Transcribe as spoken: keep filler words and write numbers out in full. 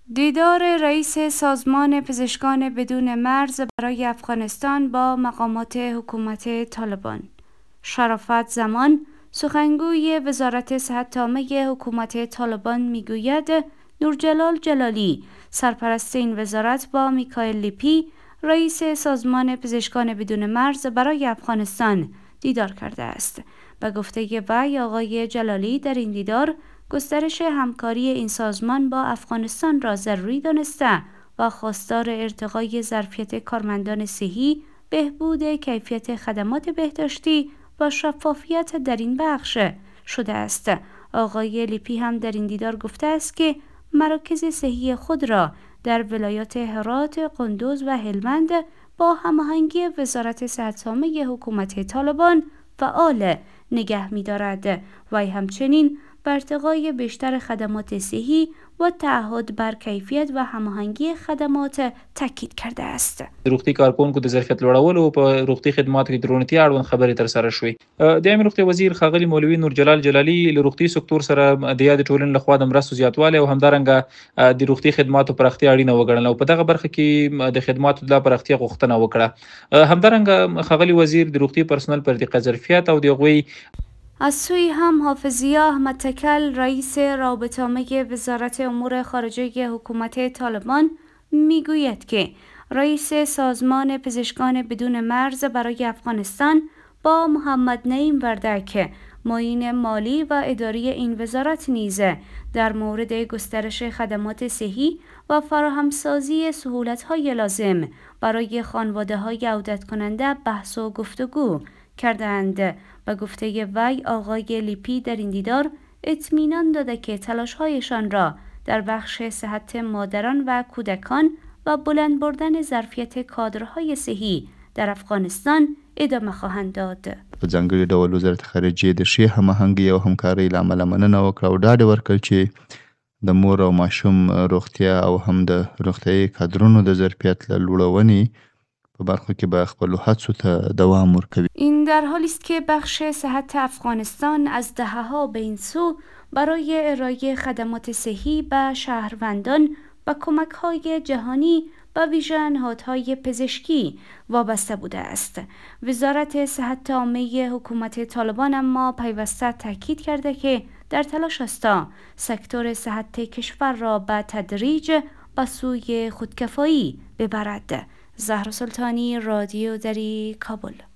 دیدار رئیس سازمان پزشکان بدون مرز برای افغانستان با مقامات حکومت طالبان. شرافت زمان، سخنگوی وزارت صحت عامه حکومت طالبان میگوید نورجلال جلالی، سرپرست این وزارت با میکائیل لیپی، رئیس سازمان پزشکان بدون مرز برای افغانستان دیدار کرده است. به گفته وی، آقای جلالی در این دیدار گسترش همکاری این سازمان با افغانستان را ضروری دانسته و خواستار ارتقای ظرفیت کارمندان صحی، بهبود کیفیت خدمات بهداشتی و شفافیت در این بخش شده است. آقای لیپی هم در این دیدار گفته است که مراکز صحی خود را در ولایات هرات، قندوز و هلمند با هماهنگی وزارت صحت عامه حکومت طالبان فعال نگه می‌دارد و همچنین بر ارتقای بیشتر خدمات صحی و تعهد بر کیفیت و هماهنگی خدمات تاکید کرده است. روغتي کارکونکو د ظرفیت لوړولو په روغتي خدماتو کې درونتي اړوند خبرې تر سره شوې. د امیر روغتي وزیر ښاغلي مولوي نورجلال جلالي له روغتي سکتور سره د یاد ټولنې لخوا د مرستو زیاتوالی او همدارنګه د روغتي خدماتو پراختیا اړینه وګڼله او په دغه برخه کې د خدماتو د پراختیا غوښتنه وکړه. همدارنګه ښاغلي وزیر د روغتي پرسنل پر ارتقا ظرفیت او د هغوی از سوی هم حافظیه احمد تکل، رئیس رابطه عامه وزارت امور خارجه حکومت طالبان میگوید که رئیس سازمان پزشکان بدون مرز برای افغانستان با محمد نعیم وردک، معین مالی و اداری این وزارت نیز در مورد گسترش خدمات صحی و فراهمسازی سهولت‌های لازم برای خانواده‌های عودت کننده بحث و گفتگو کردند. و گفته وی، آقای لیپی در این دیدار اطمینان داده که تلاش‌هایشان را در بخش صحت مادران و کودکان و بلند بردن ظرفیت کادرهای صحی در افغانستان ادامه خواهند داد. په ځانګړي ډول وزارت خارجه د ښې هماهنګۍ او همکارۍ له امله مننه وکړه او ډاډ ورکړ چې د مور او ماشوم روغتیا او هم د روغتیايي کادرونو د ظرفیت له لوړونې په برخو کې به خپلو هڅو ته دوام ورکوي. این در حالی است که بخش صحت افغانستان از دهه‌ها به این سو برای ارائه خدمات صحی به شهروندان و کمک‌های جهانی و ویژه نهادهای پزشکی وابسته بوده است. وزارت صحت عامه حکومت طالبان اما پیوسته تاکید کرده که در تلاش است سکتور صحت کشور را به تدریج به سوی خودکفایی ببرد. زهرا سلطانی، رادیو دری، کابل.